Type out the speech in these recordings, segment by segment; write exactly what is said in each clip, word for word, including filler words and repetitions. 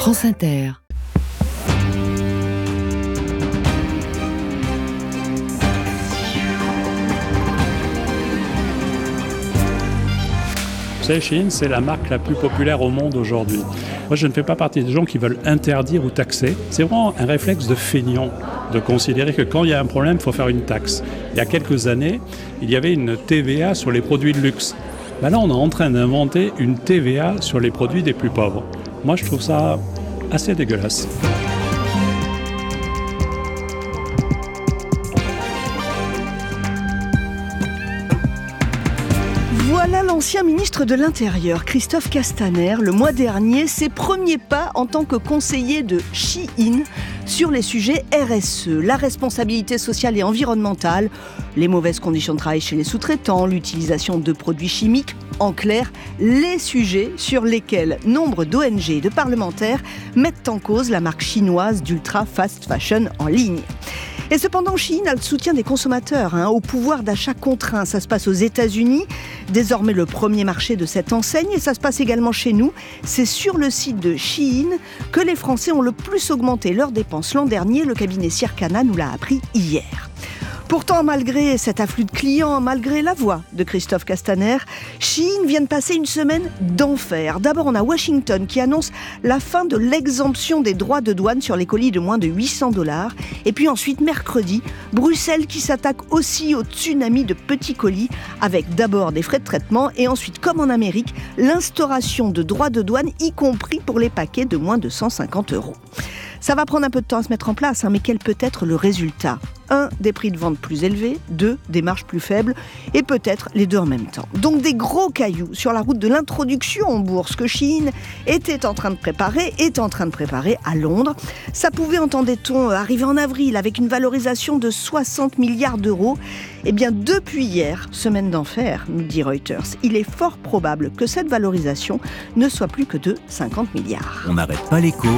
France Inter. Vous savez, Shein, c'est la marque la plus populaire au monde aujourd'hui. Moi, je ne fais pas partie des gens qui veulent interdire ou taxer. C'est vraiment un réflexe de feignant de considérer que quand il y a un problème, il faut faire une taxe. Il y a quelques années, il y avait une T V A sur les produits de luxe. Ben là, on est en train d'inventer une T V A sur les produits des plus pauvres. Moi, je trouve ça assez dégueulasse. Voilà l'ancien ministre de l'Intérieur, Christophe Castaner, le mois dernier, ses premiers pas en tant que conseiller de Shein sur les sujets R S E, la responsabilité sociale et environnementale, les mauvaises conditions de travail chez les sous-traitants, l'utilisation de produits chimiques, en clair, les sujets sur lesquels nombre d'O N G et de parlementaires mettent en cause la marque chinoise d'ultra fast fashion en ligne. Et cependant, Shein a le soutien des consommateurs, hein, au pouvoir d'achat contraint. Ça se passe aux États-Unis, désormais le premier marché de cette enseigne, et ça se passe également chez nous. C'est sur le site de Shein que les Français ont le plus augmenté leurs dépenses l'an dernier. Le cabinet Circana nous l'a appris hier. Pourtant, malgré cet afflux de clients, malgré la voix de Christophe Castaner, Shein vient de passer une semaine d'enfer. D'abord, on a Washington qui annonce la fin de l'exemption des droits de douane sur les colis de moins de huit cents dollars. Et puis ensuite, mercredi, Bruxelles qui s'attaque aussi au tsunami de petits colis, avec d'abord des frais de traitement et ensuite, comme en Amérique, l'instauration de droits de douane, y compris pour les paquets de moins de cent cinquante euros. Ça va prendre un peu de temps à se mettre en place, hein, mais quel peut être le résultat ? Un, des prix de vente plus élevés. Deux, des marges plus faibles. Et peut-être les deux en même temps. Donc des gros cailloux sur la route de l'introduction en bourse que Shein était en train de préparer, est en train de préparer à Londres. Ça pouvait, entendait-on, arriver en avril avec une valorisation de soixante milliards d'euros. Eh bien, depuis hier, semaine d'enfer, nous dit Reuters, il est fort probable que cette valorisation ne soit plus que de cinquante milliards. On n'arrête pas l'écho.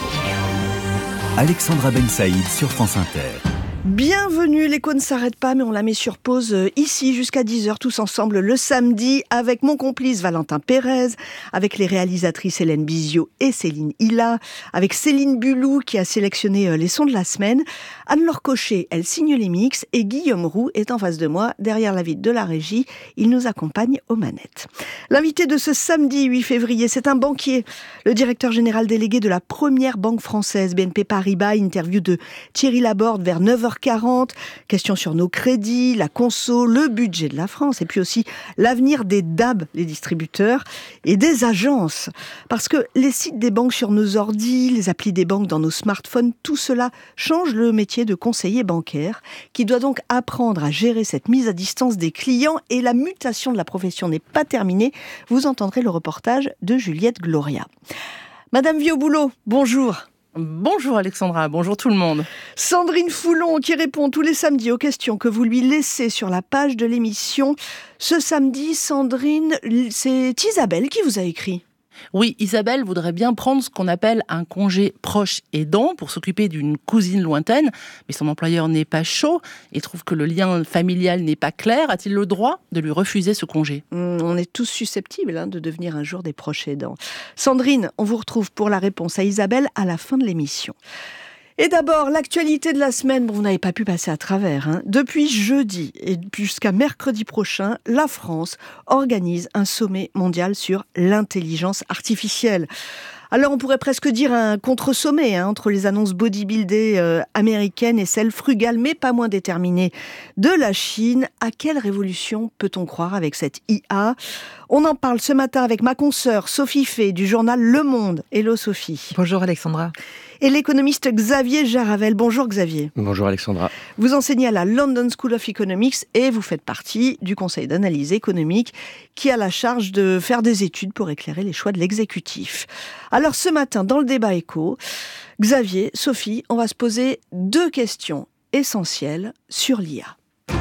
Alexandra Ben Saïd sur France Inter. Bienvenue, l'écho ne s'arrête pas, mais on la met sur pause ici jusqu'à dix heures, tous ensemble le samedi, avec mon complice Valentin Pérez, avec les réalisatrices Hélène Bizio et Céline Hilla, avec Céline Bulou qui a sélectionné les sons de la semaine, Anne-Laure Cochet, elle signe les mix, et Guillaume Roux est en face de moi, derrière la vitre de la régie, il nous accompagne aux manettes. L'invité de ce samedi huit février, c'est un banquier, le directeur général délégué de la première banque française, B N P Paribas, interview de Thierry Laborde vers neuf heures quarante, question sur nos crédits, la conso, le budget de la France et puis aussi l'avenir des D A B, les distributeurs, et des agences. Parce que les sites des banques sur nos ordis, les applis des banques dans nos smartphones, tout cela change le métier de conseiller bancaire qui doit donc apprendre à gérer cette mise à distance des clients, et la mutation de la profession n'est pas terminée. Vous entendrez le reportage de Juliette Gloria. Madame Vieux-Boulot, bonjour. Bonjour Alexandra, bonjour tout le monde. Sandrine Foulon qui répond tous les samedis aux questions que vous lui laissez sur la page de l'émission. Ce samedi, Sandrine, c'est Isabelle qui vous a écrit. Oui, Isabelle voudrait bien prendre ce qu'on appelle un congé proche aidant pour s'occuper d'une cousine lointaine, mais son employeur n'est pas chaud et trouve que le lien familial n'est pas clair. A-t-il le droit de lui refuser ce congé ? mmh, On est tous susceptibles hein, de devenir un jour des proches aidants. Sandrine, on vous retrouve pour la réponse à Isabelle à la fin de l'émission. Et d'abord, l'actualité de la semaine, bon, vous n'avez pas pu passer à travers. Hein. Depuis jeudi et jusqu'à mercredi prochain, la France organise un sommet mondial sur l'intelligence artificielle. Alors on pourrait presque dire un contre-sommet hein, entre les annonces bodybuildées euh, américaines et celles frugales, mais pas moins déterminées, de la Chine. À quelle révolution peut-on croire avec cette I A ? On en parle ce matin avec ma consoeur Sophie Fay du journal Le Monde. Hello Sophie. Bonjour Alexandra. Et l'économiste Xavier Jaravel. Bonjour Xavier. Bonjour Alexandra. Vous enseignez à la London School of Economics et vous faites partie du conseil d'analyse économique qui a la charge de faire des études pour éclairer les choix de l'exécutif. Alors ce matin, dans le débat éco, Xavier, Sophie, on va se poser deux questions essentielles sur l'I A.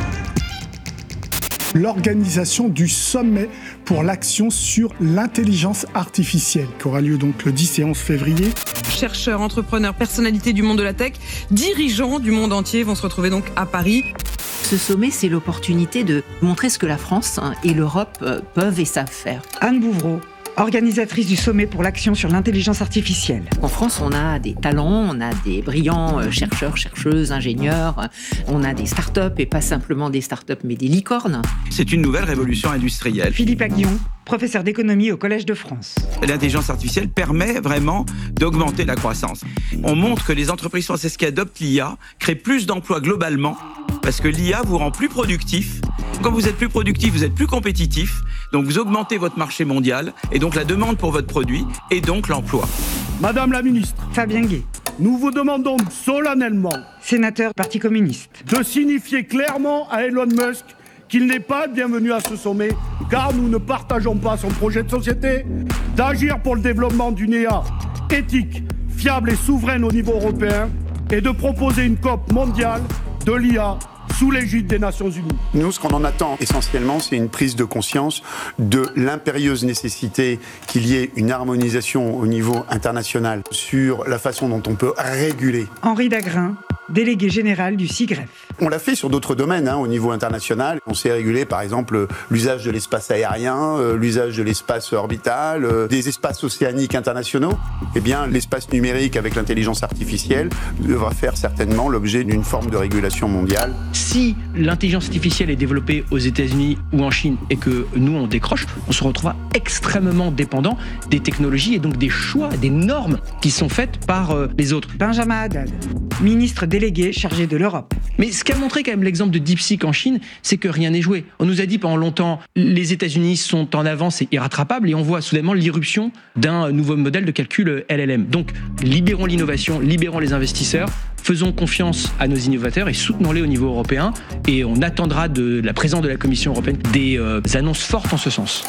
L'organisation du sommet pour l'action sur l'intelligence artificielle, qui aura lieu donc le dix et onze février. Chercheurs, entrepreneurs, personnalités du monde de la tech, dirigeants du monde entier vont se retrouver donc à Paris. Ce sommet, c'est l'opportunité de montrer ce que la France et l'Europe peuvent et savent faire. Anne Bouvreau, organisatrice du sommet pour l'action sur l'intelligence artificielle. En France, on a des talents, on a des brillants chercheurs, chercheuses, ingénieurs, on a des start-up et pas simplement des start-up mais des licornes. C'est une nouvelle révolution industrielle. Philippe Aguillon, professeur d'économie au Collège de France. L'intelligence artificielle permet vraiment d'augmenter la croissance. On montre que les entreprises françaises qui adoptent l'I A créent plus d'emplois globalement parce que l'I A vous rend plus productif. Quand vous êtes plus productif, vous êtes plus compétitif, donc vous augmentez votre marché mondial et donc la demande pour votre produit et donc l'emploi. Madame la ministre, Fabien Gay, nous vous demandons solennellement, sénateur Parti communiste, de signifier clairement à Elon Musk qu'il n'est pas bienvenu à ce sommet, car nous ne partageons pas son projet de société, d'agir pour le développement d'une I A éthique, fiable et souveraine au niveau européen, et de proposer une COP mondiale de l'I A sous l'égide des Nations Unies. Nous, ce qu'on en attend essentiellement, c'est une prise de conscience de l'impérieuse nécessité qu'il y ait une harmonisation au niveau international sur la façon dont on peut réguler. Henri Dagrin, délégué général du SIGREF. On l'a fait sur d'autres domaines hein, au niveau international. On sait réguler par exemple l'usage de l'espace aérien, euh, l'usage de l'espace orbital, euh, des espaces océaniques internationaux. Eh bien, l'espace numérique avec l'intelligence artificielle devra faire certainement l'objet d'une forme de régulation mondiale. Si l'intelligence artificielle est développée aux États-Unis ou en Chine et que nous on décroche, on se retrouve extrêmement dépendant des technologies et donc des choix, des normes qui sont faites par euh, les autres. Benjamin Haddad, ministre délégué chargé de l'Europe. Mais ce qu'a montré quand même l'exemple de DeepSeek en Chine, c'est que rien n'est joué. On nous a dit pendant longtemps, les États-Unis sont en avance et irrattrapables, et on voit soudainement l'irruption d'un nouveau modèle de calcul L L M. Donc, libérons l'innovation, libérons les investisseurs, faisons confiance à nos innovateurs et soutenons-les au niveau européen. Et on attendra de la présence de la Commission européenne des euh, annonces fortes en ce sens.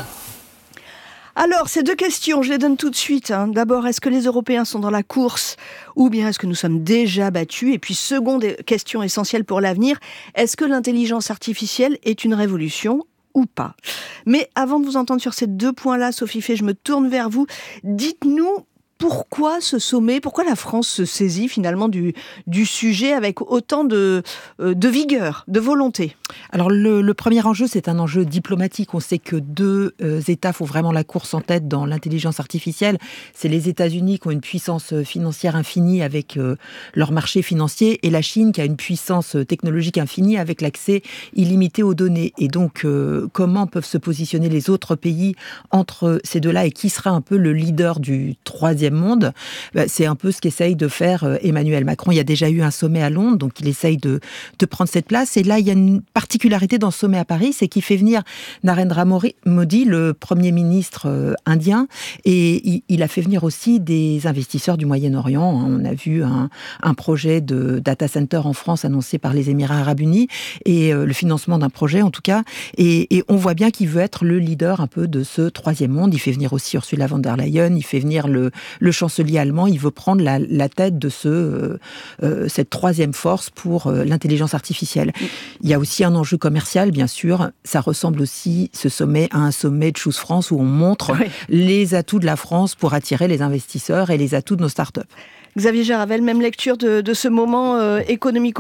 Alors, ces deux questions, je les donne tout de suite. Hein. D'abord, est-ce que les Européens sont dans la course ou bien est-ce que nous sommes déjà battus ? Et puis, seconde question essentielle pour l'avenir, est-ce que l'intelligence artificielle est une révolution ou pas ? Mais avant de vous entendre sur ces deux points-là, Sophie Fay, je me tourne vers vous. Dites-nous, pourquoi ce sommet, pourquoi la France se saisit finalement du, du sujet avec autant de, de vigueur, de volonté ? Alors le, le premier enjeu, c'est un enjeu diplomatique. On sait que deux euh, États font vraiment la course en tête dans l'intelligence artificielle. C'est les États-Unis qui ont une puissance financière infinie avec euh, leur marché financier et la Chine qui a une puissance technologique infinie avec l'accès illimité aux données. Et donc, euh, comment peuvent se positionner les autres pays entre ces deux-là et qui sera un peu le leader du troisième monde, c'est un peu ce qu'essaye de faire Emmanuel Macron. Il y a déjà eu un sommet à Londres, donc il essaye de, de prendre cette place. Et là, il y a une particularité dans ce sommet à Paris, c'est qu'il fait venir Narendra Modi, le Premier ministre indien, et il, il a fait venir aussi des investisseurs du Moyen-Orient. On a vu un, un projet de data center en France annoncé par les Émirats Arabes Unis, et le financement d'un projet en tout cas. Et, et on voit bien qu'il veut être le leader un peu de ce troisième monde. Il fait venir aussi Ursula von der Leyen, il fait venir le Le chancelier allemand, il veut prendre la, la tête de ce, euh, euh, cette troisième force pour euh, l'intelligence artificielle. Il y a aussi un enjeu commercial, bien sûr. Ça ressemble aussi, ce sommet, à un sommet de Choose France où on montre oui. les atouts de la France pour attirer les investisseurs et les atouts de nos startups. Xavier Jaravel, même lecture de, de ce moment euh, économico-politique ?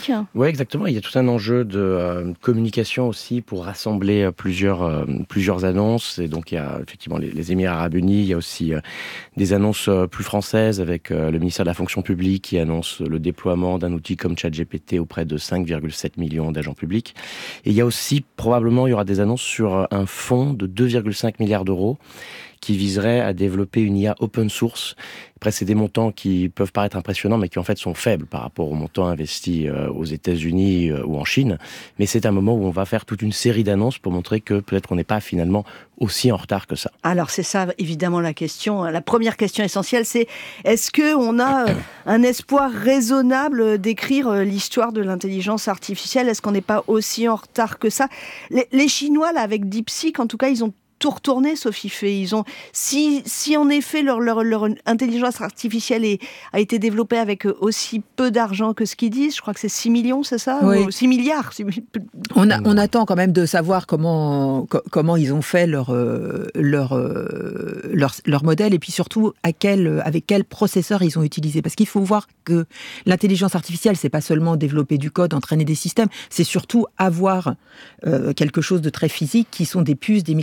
Mmh. Oui, exactement. Il y a tout un enjeu de euh, communication aussi pour rassembler euh, plusieurs, euh, plusieurs annonces. Et donc, il y a effectivement les, les Émirats Arabes Unis. Il y a aussi euh, des annonces euh, plus françaises avec euh, le ministère de la Fonction publique qui annonce le déploiement d'un outil comme ChatGPT auprès de cinq virgule sept millions d'agents publics. Et il y a aussi, probablement, il y aura des annonces sur un fonds de deux virgule cinq milliards d'euros qui viserait à développer une I A open source. Après, c'est des montants qui peuvent paraître impressionnants, mais qui en fait sont faibles par rapport aux montants investis aux États-Unis ou en Chine. Mais c'est un moment où on va faire toute une série d'annonces pour montrer que peut-être qu'on n'est pas finalement aussi en retard que ça. Alors c'est ça, évidemment, la question. La première question essentielle, c'est est-ce qu'on a un espoir raisonnable d'écrire l'histoire de l'intelligence artificielle ? Est-ce qu'on n'est pas aussi en retard que ça ? les, les Chinois, là, avec DeepSeek, en tout cas, ils ont tout retourné, Sophie Fay. Ils ont, si, si en effet leur, leur, leur intelligence artificielle est, a été développée avec aussi peu d'argent que ce qu'ils disent, je crois que c'est six millions, c'est ça ? Oui. Ou six milliards. On, a, on attend quand même de savoir comment, comment ils ont fait leur, leur, leur, leur modèle et puis surtout à quel, avec quel processeur ils ont utilisé. Parce qu'il faut voir que l'intelligence artificielle, c'est pas seulement développer du code, entraîner des systèmes, c'est surtout avoir euh, quelque chose de très physique qui sont des puces, des microprocesseurs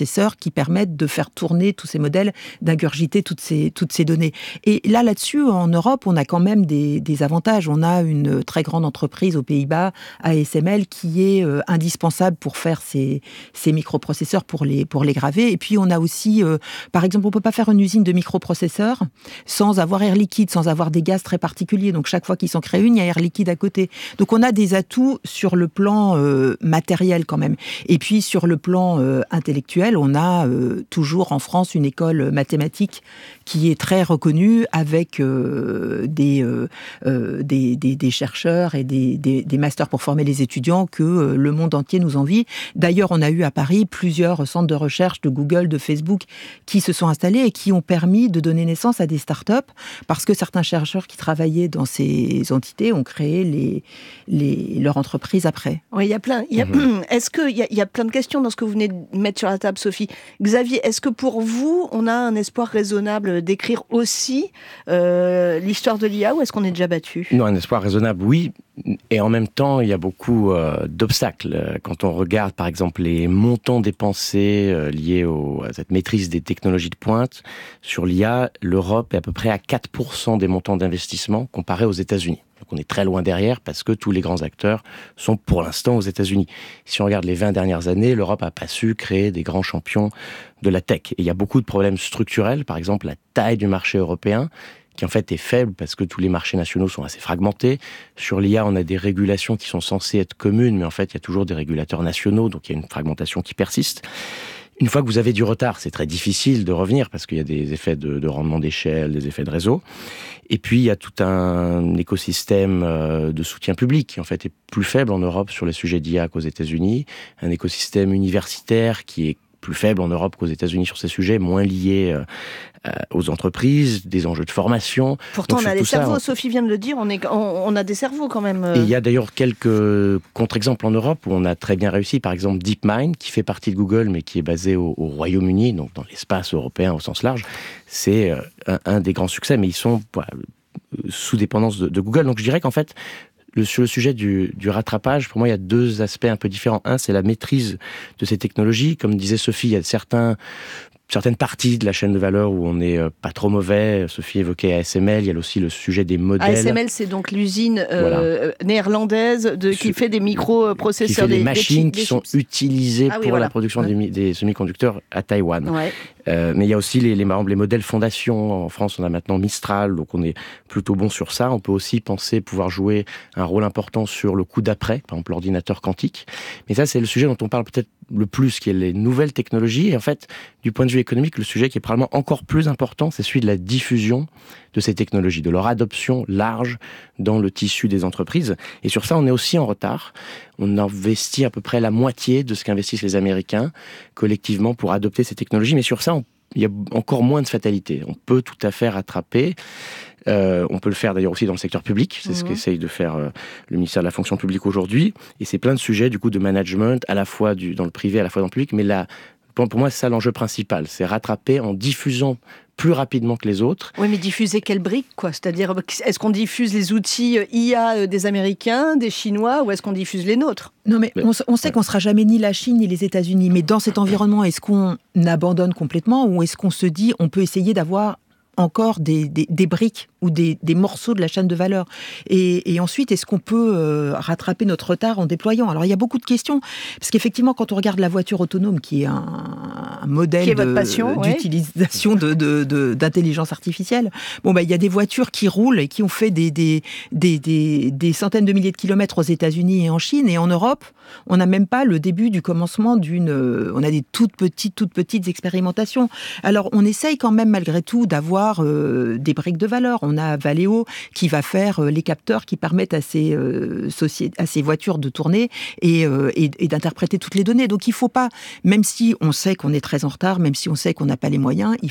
microprocesseurs qui permettent de faire tourner tous ces modèles, d'ingurgiter toutes ces, toutes ces données. Et là, là-dessus, en Europe, on a quand même des, des avantages. On a une très grande entreprise aux Pays-Bas, A S M L, qui est euh, indispensable pour faire ces, ces microprocesseurs, pour les, pour les graver. Et puis, on a aussi, euh, par exemple, on ne peut pas faire une usine de microprocesseurs sans avoir Air Liquide, sans avoir des gaz très particuliers. Donc, chaque fois qu'ils s'en créent une, il y a Air Liquide à côté. Donc, on a des atouts sur le plan euh, matériel quand même. Et puis, sur le plan euh, intellectuel, on a euh, toujours en France une école mathématique qui est très reconnue avec euh, des, euh, euh, des, des, des chercheurs et des, des, des masters pour former les étudiants que euh, le monde entier nous envie. D'ailleurs, on a eu à Paris plusieurs centres de recherche de Google, de Facebook qui se sont installés et qui ont permis de donner naissance à des startups parce que certains chercheurs qui travaillaient dans ces entités ont créé les, les, leur entreprise après. Oui, il y a plein. Il y a, mmh. Est-ce qu'il y, y a plein de questions dans ce que vous venez de mettre sur la table, Sophie. Xavier, est-ce que pour vous, on a un espoir raisonnable d'écrire aussi euh, l'histoire de l'I A ou est-ce qu'on est déjà battu ? Non, un espoir raisonnable, oui. Et en même temps, il y a beaucoup euh, d'obstacles. Quand on regarde, par exemple, les montants dépensés euh, liés au, à cette maîtrise des technologies de pointe, sur l'I A, l'Europe est à peu près à quatre pour cent des montants d'investissement comparé aux États-Unis. Donc on est très loin derrière parce que tous les grands acteurs sont pour l'instant aux États-Unis. Si on regarde les vingt dernières années, l'Europe n'a pas su créer des grands champions de la tech. Et il y a beaucoup de problèmes structurels, par exemple la taille du marché européen, qui en fait est faible parce que tous les marchés nationaux sont assez fragmentés. Sur l'I A, on a des régulations qui sont censées être communes, mais en fait, il y a toujours des régulateurs nationaux, donc il y a une fragmentation qui persiste. Une fois que vous avez du retard, c'est très difficile de revenir parce qu'il y a des effets de, de rendement d'échelle, des effets de réseau. Et puis, il y a tout un écosystème de soutien public qui, en fait, est plus faible en Europe sur les sujets d'I A qu'aux États-Unis. Un écosystème universitaire qui est plus faible en Europe qu'aux États-Unis sur ces sujets, moins liés euh, aux entreprises, des enjeux de formation. Pourtant, Donc, on a des cerveaux, ça, on... Sophie vient de le dire, on, est, on, on a des cerveaux quand même. Et il y a d'ailleurs quelques contre-exemples en Europe où on a très bien réussi. Par exemple, DeepMind, qui fait partie de Google, mais qui est basé au, au Royaume-Uni, donc dans l'espace européen au sens large. C'est euh, un, un des grands succès, mais ils sont voilà, sous dépendance de, de Google. Donc je dirais qu'en fait, Le, sur le sujet du, du rattrapage, pour moi, il y a deux aspects un peu différents. Un, c'est la maîtrise de ces technologies. Comme disait Sophie, il y a certains, certaines parties de la chaîne de valeur où on n'est pas trop mauvais. Sophie évoquait A S M L, il y a aussi le sujet des modèles. A S M L, c'est donc l'usine euh, voilà. néerlandaise de, qui fait des microprocesseurs. Qui fait des, des machines des qui sont utilisées ah, oui, pour voilà. la production ouais. des, des semi-conducteurs à Taïwan. Ouais. Euh, mais il y a aussi les, les, les modèles fondation. En France, on a maintenant Mistral, donc on est plutôt bon sur ça. On peut aussi penser pouvoir jouer un rôle important sur le coup d'après, par exemple l'ordinateur quantique. Mais ça, c'est le sujet dont on parle peut-être le plus, qui est les nouvelles technologies. Et en fait, du point de vue économique, le sujet qui est probablement encore plus important, c'est celui de la diffusion de ces technologies, de leur adoption large dans le tissu des entreprises. Et sur ça, on est aussi en retard. On investit à peu près la moitié de ce qu'investissent les Américains collectivement pour adopter ces technologies. Mais sur ça, on, il y a encore moins de fatalité. On peut tout à fait rattraper. Euh, on peut le faire d'ailleurs aussi dans le secteur public. C'est mmh. ce qu'essaye de faire euh, le ministère de la fonction publique aujourd'hui. Et c'est plein de sujets du coup de management, à la fois du, dans le privé, à la fois dans le public. Mais là, pour, pour moi, c'est ça l'enjeu principal. C'est rattraper en diffusant plus rapidement que les autres. Oui, mais diffuser quelle brique, quoi ? C'est-à-dire, est-ce qu'on diffuse les outils I A des Américains, des Chinois, ou est-ce qu'on diffuse les nôtres ? Non, mais, mais on, on sait ouais. qu'on ne sera jamais ni la Chine ni les États-Unis. Mais dans cet environnement, est-ce qu'on abandonne complètement ou est-ce qu'on se dit on peut essayer d'avoir encore des, des, des briques ou des, des morceaux de la chaîne de valeur. Et, et ensuite, est-ce qu'on peut euh, rattraper notre retard en déployant ? Alors, il y a beaucoup de questions. Parce qu'effectivement, quand on regarde la voiture autonome, qui est un, un modèle est de, passion, d'utilisation ouais. de, de, de, d'intelligence artificielle, bon, bah, il y a des voitures qui roulent et qui ont fait des, des, des, des, des centaines de milliers de kilomètres aux États-Unis et en Chine. Et en Europe, on n'a même pas le début du commencement d'une... On a des toutes petites, toutes petites expérimentations. Alors, on essaye quand même, malgré tout, d'avoir euh, des briques de valeur. On a Valeo qui va faire euh, les capteurs qui permettent à ces, euh, socié- à ces voitures de tourner et, euh, et, et d'interpréter toutes les données. Donc, il ne faut pas, même si on sait qu'on est très en retard, même si on sait qu'on n'a pas les moyens, il faut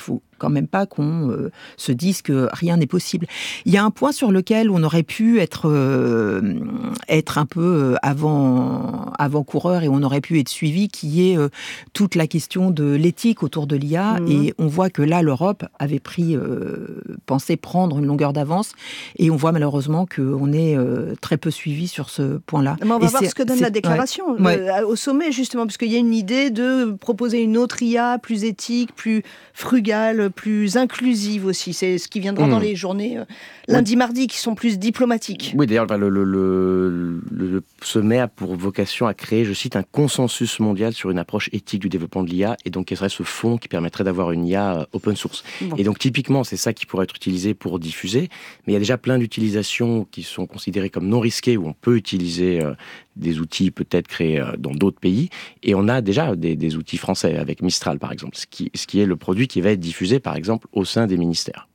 quand même pas qu'on euh, se dise que rien n'est possible. Il y a un point sur lequel on aurait pu être, euh, être un peu avant, avant-coureur et on aurait pu être suivi, qui est euh, toute la question de l'éthique autour de l'I A. Mmh. Et on voit que là, l'Europe avait pris, euh, pensé prendre une longueur d'avance. Et on voit malheureusement qu'on est euh, très peu suivi sur ce point-là. Mais on va et voir ce que donne la déclaration ouais. euh, ouais. au sommet, justement, parce qu'il y a une idée de proposer une autre I A plus éthique, plus frugale, plus inclusive aussi. C'est ce qui viendra mmh. dans les journées euh, lundi, oui. mardi, qui sont plus diplomatiques. Oui, d'ailleurs, le, le, le, le sommet a pour vocation à créer, je cite, un consensus mondial sur une approche éthique du développement de l'I A, et donc quel serait ce fonds qui permettrait d'avoir une I A open source. Bon. Et donc typiquement, c'est ça qui pourrait être utilisé pour diffuser, mais il y a déjà plein d'utilisations qui sont considérées comme non risquées, où on peut utiliser euh, des outils peut-être créés euh, dans d'autres pays, et on a déjà des, des outils français, avec Mistral par exemple, ce qui, ce qui est le produit qui va être diffusé par exemple au sein des ministères.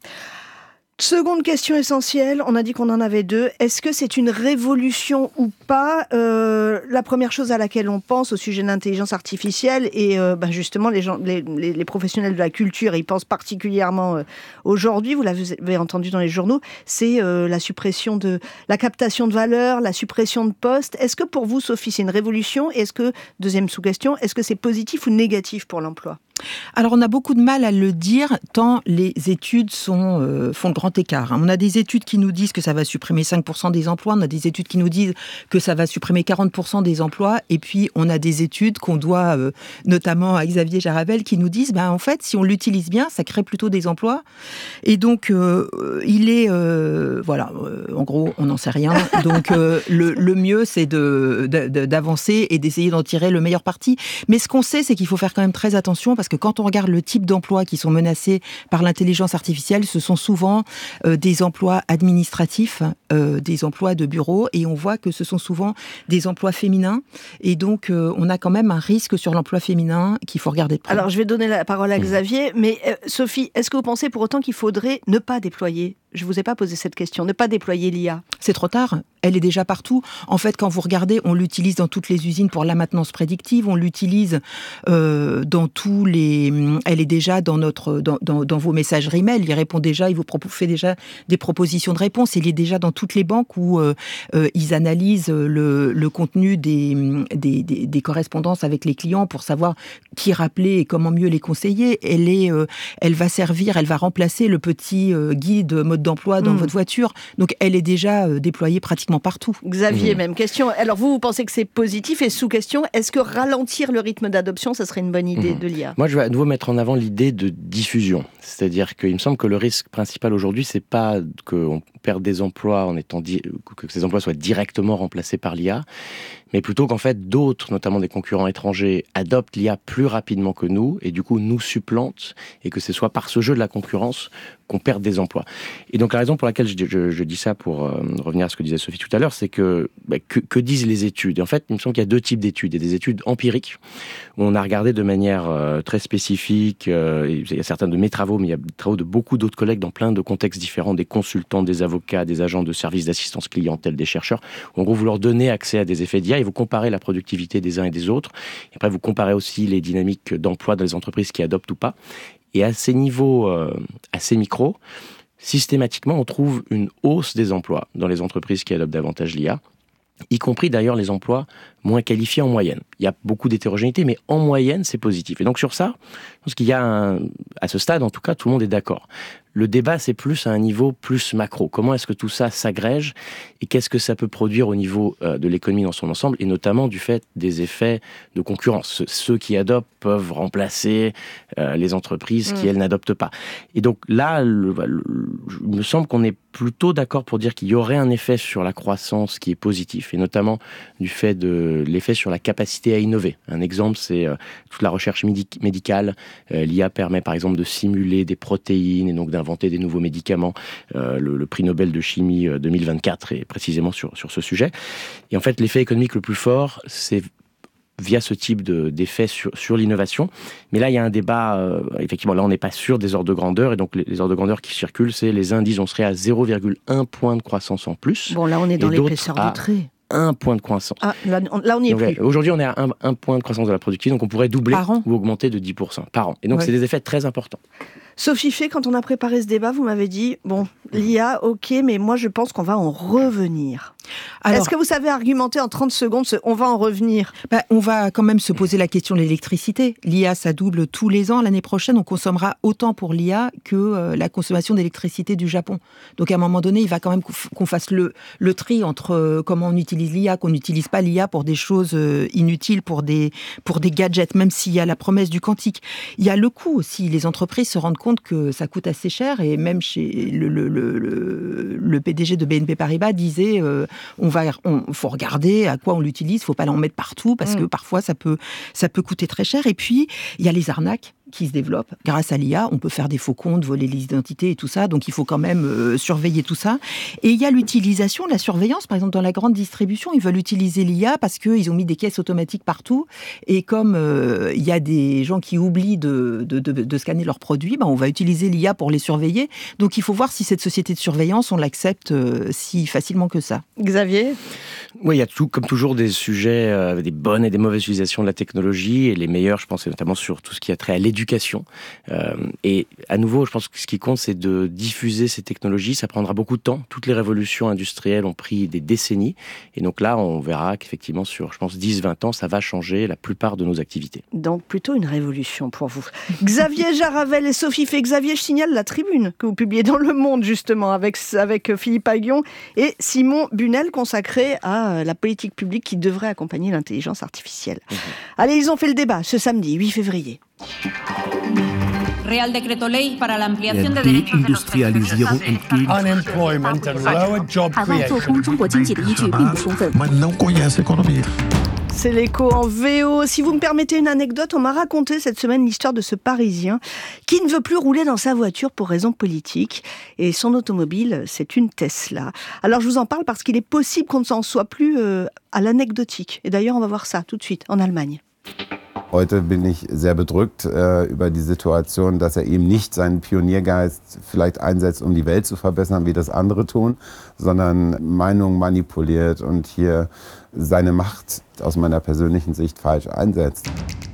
Seconde question essentielle, on a dit qu'on en avait deux. Est-ce que c'est une révolution ou pas ? euh, La première chose à laquelle on pense au sujet de l'intelligence artificielle, et euh, ben justement les, gens, les, les, les professionnels de la culture y pensent particulièrement euh, aujourd'hui, vous l'avez entendu dans les journaux, c'est euh, la suppression de la captation de valeur, la suppression de postes. Est-ce que pour vous, Sophie, c'est une révolution ? Et est-ce que, deuxième sous-question, est-ce que c'est positif ou négatif pour l'emploi ? Alors, on a beaucoup de mal à le dire, tant les études sont, euh, font de grands écarts. On a des études qui nous disent que ça va supprimer cinq pour cent des emplois, on a des études qui nous disent que ça va supprimer quarante pour cent des emplois, et puis on a des études qu'on doit, euh, notamment à Xavier Jarabel, qui nous disent, ben, en fait, si on l'utilise bien, ça crée plutôt des emplois. Et donc, euh, il est... Euh, voilà, euh, en gros, on n'en sait rien. Donc, euh, le, le mieux, c'est de, de, de, d'avancer et d'essayer d'en tirer le meilleur parti. Mais ce qu'on sait, c'est qu'il faut faire quand même très attention, parce que quand on regarde le type d'emplois qui sont menacés par l'intelligence artificielle, ce sont souvent euh, des emplois administratifs, euh, des emplois de bureau, et on voit que ce sont souvent des emplois féminins. Et donc, euh, on a quand même un risque sur l'emploi féminin qu'il faut regarder de près. Alors, je vais donner la parole à Xavier, mais euh, Sophie, est-ce que vous pensez pour autant qu'il faudrait ne pas déployer ? Je ne vous ai pas posé cette question. Ne pas déployer l'I A. C'est trop tard. Elle est déjà partout. En fait, quand vous regardez, on l'utilise dans toutes les usines pour la maintenance prédictive. On l'utilise euh, dans tous les... Elle est déjà dans, notre, dans, dans, dans vos messageries mail. Il répond déjà, il vous fait déjà des propositions de réponse. Il est déjà dans toutes les banques où euh, euh, ils analysent le, le contenu des, des, des, des correspondances avec les clients pour savoir qui rappeler et comment mieux les conseiller. Elle, est, euh, elle va servir, elle va remplacer le petit euh, guide mode d'emploi dans mmh. votre voiture. Donc, elle est déjà euh, déployée pratiquement partout. Xavier, mmh. même question. Alors, vous, vous pensez que c'est positif, et sous-question, est-ce que ralentir le rythme d'adoption, ça serait une bonne idée mmh. de l'I A ? Moi, je vais à nouveau mettre en avant l'idée de diffusion. C'est-à-dire qu'il me semble que le risque principal aujourd'hui, c'est pas qu'on perde des emplois en étant di- que ces emplois soient directement remplacés par l'I A, mais plutôt qu'en fait d'autres, notamment des concurrents étrangers, adoptent l'I A plus rapidement que nous et du coup nous supplantent, et que ce soit par ce jeu de la concurrence qu'on perde des emplois. Et donc la raison pour laquelle je, je, je dis ça, pour euh, revenir à ce que disait Sophie tout à l'heure, c'est que, bah, que que disent les études ? Et en fait, il me semble qu'il y a deux types d'études. Il y a des études empiriques où on a regardé de manière euh, très spécifique. Euh, il y a certains de mes travaux, mais il y a des travaux de beaucoup d'autres collègues dans plein de contextes différents, des consultants, des avocats, des agents de services d'assistance clientèle, des chercheurs. Où en gros, vous leur donnez accès à des effets d'I A et vous comparez la productivité des uns et des autres. Et après, vous comparez aussi les dynamiques d'emploi dans les entreprises qui adoptent ou pas. Et à ces niveaux euh, assez micros, systématiquement, on trouve une hausse des emplois dans les entreprises qui adoptent davantage l'I A, y compris d'ailleurs les emplois moins qualifiés en moyenne. Il y a beaucoup d'hétérogénéité, mais en moyenne, c'est positif. Et donc sur ça, je pense qu'il y a, un, à ce stade en tout cas, tout le monde est d'accord. Le débat, c'est plus à un niveau plus macro. Comment est-ce que tout ça s'agrège et qu'est-ce que ça peut produire au niveau euh, de l'économie dans son ensemble, et notamment du fait des effets de concurrence. Ceux qui adoptent peuvent remplacer euh, les entreprises mmh. qui, elles, n'adoptent pas. Et donc là, le, le, il me semble qu'on est plutôt d'accord pour dire qu'il y aurait un effet sur la croissance qui est positif, et notamment du fait de l'effet sur la capacité à innover. Un exemple, c'est euh, toute la recherche médic- médicale. Euh, L'I A permet, par exemple, de simuler des protéines et donc d'inventer des nouveaux médicaments. Euh, le, le prix Nobel de chimie deux mille vingt-quatre est précisément sur, sur ce sujet. Et en fait, l'effet économique le plus fort, c'est via ce type de, d'effet sur, sur l'innovation. Mais là, il y a un débat, euh, effectivement, là, on n'est pas sûr des ordres de grandeur, et donc les, les ordres de grandeur qui circulent, c'est les uns disent on serait à zéro virgule un point de croissance en plus. Bon, là, on est dans l'épaisseur du trait. Un point de croissance. Ah, là, on, là, on y est donc, plus. Aujourd'hui, on est à un, un point de croissance de la productivité, donc on pourrait doubler ou augmenter de dix pour cent par an. Et donc, ouais. c'est des effets très importants. Sophie Fay, quand on a préparé ce débat, vous m'avez dit, bon, l'I A, ok, mais moi je pense qu'on va en revenir. Alors, est-ce que vous savez argumenter en trente secondes ce on va en revenir? bah, On va quand même se poser la question de l'électricité. L'I A, ça double tous les ans. L'année prochaine, on consommera autant pour l'I A que euh, la consommation d'électricité du Japon. Donc à un moment donné, il va quand même qu'on fasse le, le tri entre euh, comment on utilise l'I A, qu'on n'utilise pas l'I A pour des choses euh, inutiles, pour des, pour des gadgets, même s'il y a la promesse du quantique. Il y a le coût aussi. Les entreprises se rendent compte que ça coûte assez cher, et même chez le, le, le, le, le P D G de B N P Paribas disait euh, on va, on, faut regarder à quoi on l'utilise, faut pas l'en mettre partout parce mmh. que parfois ça peut, ça peut coûter très cher. Et puis il y a les arnaques qui se développent. Grâce à l'I A, on peut faire des faux comptes, voler les identités et tout ça, donc il faut quand même euh, surveiller tout ça. Et il y a l'utilisation, la surveillance, par exemple dans la grande distribution, ils veulent utiliser l'I A parce qu'ils ont mis des caisses automatiques partout, et comme euh, il y a des gens qui oublient de, de, de, de scanner leurs produits, ben on va utiliser l'I A pour les surveiller. Donc il faut voir si cette société de surveillance, on l'accepte euh, si facilement que ça. Xavier ? Oui, il y a tout, comme toujours des sujets, euh, des bonnes et des mauvaises utilisations de la technologie, et les meilleurs, je pense, c'est notamment sur tout ce qui a trait à l'éducation. Euh, et à nouveau, je pense que ce qui compte, c'est de diffuser ces technologies. Ça prendra beaucoup de temps. Toutes les révolutions industrielles ont pris des décennies. Et donc là, on verra qu'effectivement, sur, je pense, dix vingt ans, ça va changer la plupart de nos activités. Donc plutôt une révolution pour vous. Xavier Jaravel et Sophie Fay. Xavier, je signale la tribune que vous publiez dans Le Monde, justement, avec, avec Philippe Aghion et Simon Bunel, consacrée à la politique publique qui devrait accompagner l'intelligence artificielle. Mmh. Allez, ils ont fait le débat ce samedi huit février. Real Decreto Ley para la ampliación de derechos de los Deindustrialisierung entgegen. Unemployment and lower job creation. C'est l'écho en V O. Si vous me permettez une anecdote, on m'a raconté cette semaine l'histoire de ce Parisien qui ne veut plus rouler dans sa voiture pour raisons politiques. Et son automobile, c'est une Tesla. Alors je vous en parle parce qu'il est possible qu'on ne s'en soit plus euh, à l'anecdotique. Et d'ailleurs, on va voir ça tout de suite en Allemagne. Heute bin ich sehr bedrückt äh, über die Situation, dass er eben nicht seinen Pioniergeist vielleicht einsetzt, um die Welt zu verbessern, wie das andere tun, sondern Meinungen manipuliert und hier seine Macht aus meiner persönlichen Sicht falsch einsetzt.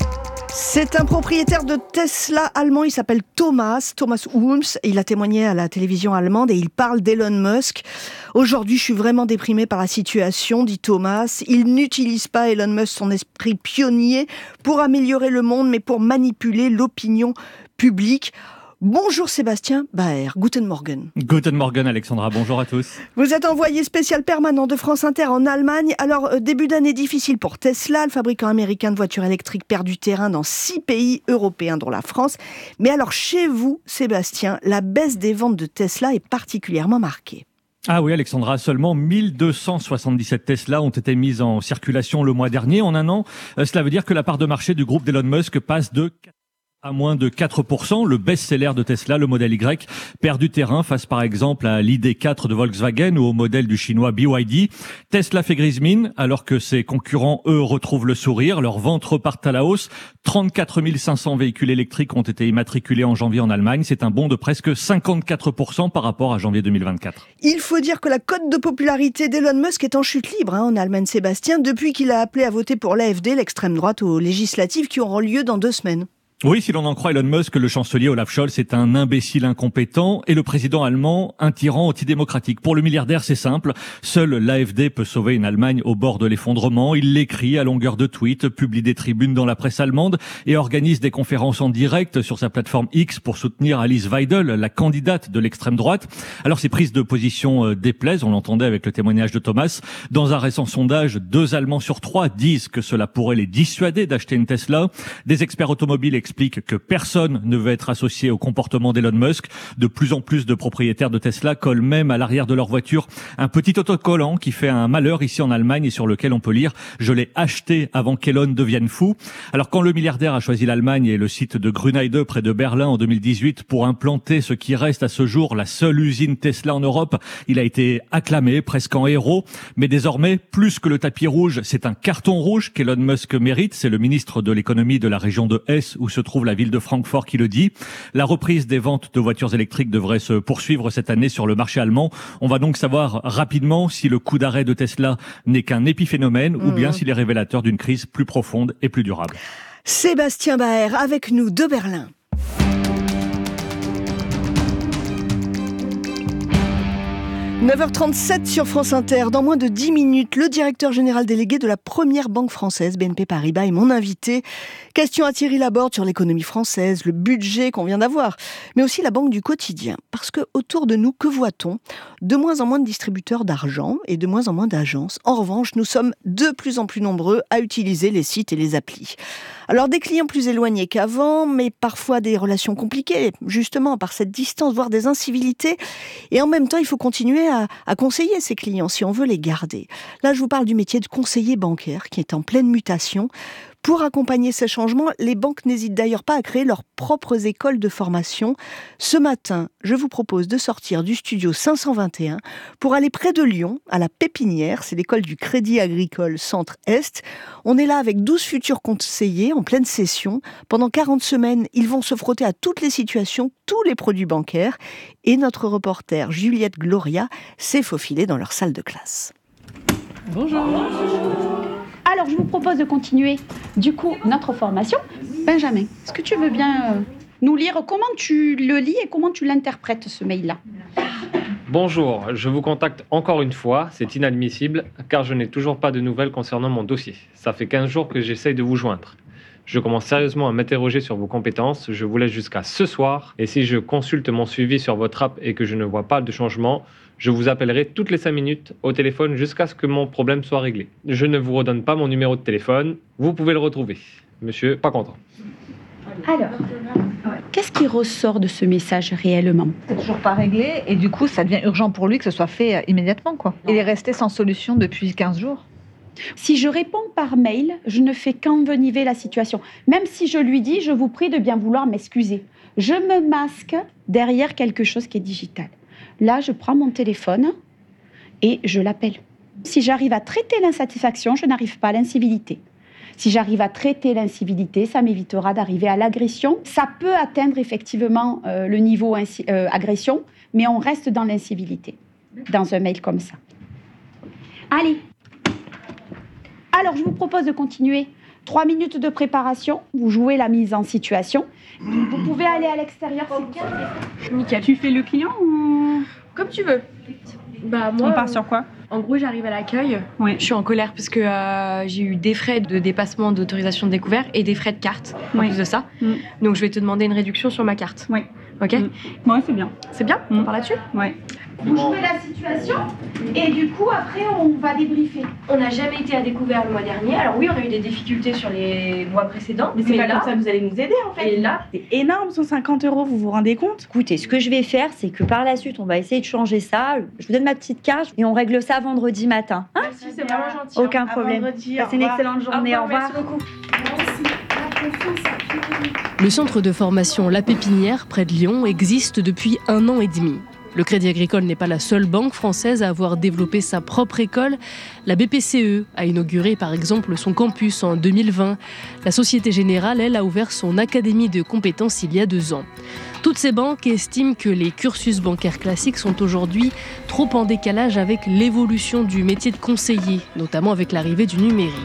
C'est un propriétaire de Tesla allemand, il s'appelle Thomas, Thomas Ulms, il a témoigné à la télévision allemande et il parle d'Elon Musk. Aujourd'hui, je suis vraiment déprimé par la situation, dit Thomas. Il n'utilise pas, Elon Musk, son esprit pionnier pour améliorer le monde, mais pour manipuler l'opinion publique. Bonjour Sébastien Baer, Guten Morgen. Guten Morgen Alexandra, bonjour à tous. Vous êtes envoyé spécial permanent de France Inter en Allemagne. Alors, euh, début d'année difficile pour Tesla, le fabricant américain de voitures électriques perd du terrain dans six pays européens, dont la France. Mais alors, chez vous, Sébastien, la baisse des ventes de Tesla est particulièrement marquée. Ah oui Alexandra, seulement mille deux cent soixante-dix-sept Tesla ont été mises en circulation le mois dernier. En un an, euh, cela veut dire que la part de marché du groupe d'Elon Musk passe de à moins de quatre pour cent. Le best-seller de Tesla, le modèle Y, perd du terrain face par exemple à l'I D quatre de Volkswagen ou au modèle du chinois B Y D. Tesla fait grise mine alors que ses concurrents, eux, retrouvent le sourire. Leurs ventes repartent à la hausse. trente-quatre mille cinq cents véhicules électriques ont été immatriculés en janvier en Allemagne. C'est un bond de presque cinquante-quatre pour cent par rapport à janvier deux mille vingt-quatre. Il faut dire que la cote de popularité d'Elon Musk est en chute libre hein, en Allemagne, Sébastien, depuis qu'il a appelé à voter pour l'A F D, l'extrême droite, aux législatives qui auront lieu dans deux semaines. Oui, si l'on en croit Elon Musk, le chancelier Olaf Scholz est un imbécile incompétent et le président allemand un tyran antidémocratique. Pour le milliardaire, c'est simple. Seul l'A F D peut sauver une Allemagne au bord de l'effondrement. Il l'écrit à longueur de tweets, publie des tribunes dans la presse allemande et organise des conférences en direct sur sa plateforme X pour soutenir Alice Weidel, la candidate de l'extrême droite. Alors ces prises de position déplaisent, on l'entendait avec le témoignage de Thomas. Dans un récent sondage, deux Allemands sur trois disent que cela pourrait les dissuader d'acheter une Tesla. Des experts automobiles explique que personne ne veut être associé au comportement d'Elon Musk. De plus en plus de propriétaires de Tesla collent même à l'arrière de leur voiture un petit autocollant qui fait un malheur ici en Allemagne et sur lequel on peut lire « Je l'ai acheté avant qu'Elon devienne fou ». Alors quand le milliardaire a choisi l'Allemagne et le site de Grünheide près de Berlin en deux mille dix-huit pour implanter ce qui reste à ce jour la seule usine Tesla en Europe, il a été acclamé, presque en héros. Mais désormais, plus que le tapis rouge, c'est un carton rouge qu'Elon Musk mérite. C'est le ministre de l'économie de la région de Hesse où se trouve la ville de Francfort qui le dit. La reprise des ventes de voitures électriques devrait se poursuivre cette année sur le marché allemand. On va donc savoir rapidement si le coup d'arrêt de Tesla n'est qu'un épiphénomène mmh. ou bien s'il est révélateur d'une crise plus profonde et plus durable. Sébastien Baer avec nous de Berlin. neuf heures trente-sept sur France Inter. Dans moins de dix minutes, le directeur général délégué de la première banque française, B N P Paribas, est mon invité. Question à Thierry Laborde sur l'économie française, le budget qu'on vient d'avoir, mais aussi la banque du quotidien. Parce que autour de nous, que voit-on ? De moins en moins de distributeurs d'argent et de moins en moins d'agences. En revanche, nous sommes de plus en plus nombreux à utiliser les sites et les applis. Alors des clients plus éloignés qu'avant, mais parfois des relations compliquées, justement par cette distance, voire des incivilités. Et en même temps, il faut continuer à, à conseiller ces clients si on veut les garder. Là, je vous parle du métier de conseiller bancaire qui est en pleine mutation. Pour accompagner ces changements, les banques n'hésitent d'ailleurs pas à créer leurs propres écoles de formation. Ce matin, je vous propose de sortir du studio cinq cent vingt et un pour aller près de Lyon, à la Pépinière. C'est l'école du Crédit Agricole Centre-Est. On est là avec douze futurs conseillers en pleine session. Pendant quarante semaines, ils vont se frotter à toutes les situations, tous les produits bancaires. Et notre reporter Juliette Gloria s'est faufilée dans leur salle de classe. Bonjour. Alors, je vous propose de continuer, du coup, notre formation. Benjamin, est-ce que tu veux bien euh, nous lire comment tu le lis et comment tu l'interprètes, ce mail-là ? Bonjour, je vous contacte encore une fois, c'est inadmissible, car je n'ai toujours pas de nouvelles concernant mon dossier. Ça fait quinze jours que j'essaye de vous joindre. Je commence sérieusement à m'interroger sur vos compétences, je vous laisse jusqu'à ce soir, et si je consulte mon suivi sur votre app et que je ne vois pas de changement, je vous appellerai toutes les cinq minutes au téléphone jusqu'à ce que mon problème soit réglé. Je ne vous redonne pas mon numéro de téléphone, vous pouvez le retrouver. Monsieur, pas content. Alors, qu'est-ce qui ressort de ce message réellement ? C'est toujours pas réglé et du coup, ça devient urgent pour lui que ce soit fait immédiatement, quoi. Il est resté sans solution depuis quinze jours. Si je réponds par mail, je ne fais qu'envenimer la situation. Même si je lui dis, je vous prie de bien vouloir m'excuser. Je me masque derrière quelque chose qui est digital. Là, je prends mon téléphone et je l'appelle. Si j'arrive à traiter l'insatisfaction, je n'arrive pas à l'incivilité. Si j'arrive à traiter l'incivilité, ça m'évitera d'arriver à l'agression. Ça peut atteindre effectivement euh, le niveau inci- euh, agression, mais on reste dans l'incivilité, dans un mail comme ça. Allez. Alors, je vous propose de continuer. Trois minutes de préparation, vous jouez la mise en situation. Vous pouvez aller à l'extérieur. Nickel. Tu fais le client ou... Comme tu veux. Bah, moi, on part sur quoi ? En gros, j'arrive à l'accueil. Oui. Je suis en colère parce que euh, j'ai eu des frais de dépassement d'autorisation de découvert et des frais de carte en oui. plus de ça. Mm. Donc, je vais te demander une réduction sur ma carte. Oui. Ok. Mm. Ouais, c'est bien. C'est bien. Mm. On part là-dessus. Ouais. Vous jouez la situation et du coup, après, on va débriefer. On n'a jamais été à découvert le mois dernier. Alors oui, on a eu des difficultés sur les mois précédents. Mais c'est mais pas là, comme ça que vous allez nous aider en fait. Et là, c'est énorme, cent cinquante euros, vous vous rendez compte ? Écoutez, ce que je vais faire, c'est que par la suite, on va essayer de changer ça. Je vous donne ma petite carte et on règle ça vendredi matin. Hein ? Merci, c'est vraiment gentil. Aucun À problème. Vendredi, Passez une excellente journée. Au revoir. Merci beaucoup. Le centre de formation La Pépinière, près de Lyon, existe depuis un an et demi. Le Crédit Agricole n'est pas la seule banque française à avoir développé sa propre école. La B P C E a inauguré par exemple son campus en deux mille vingt. La Société Générale, elle, a ouvert son académie de compétences il y a deux ans. Toutes ces banques estiment que les cursus bancaires classiques sont aujourd'hui trop en décalage avec l'évolution du métier de conseiller, notamment avec l'arrivée du numérique.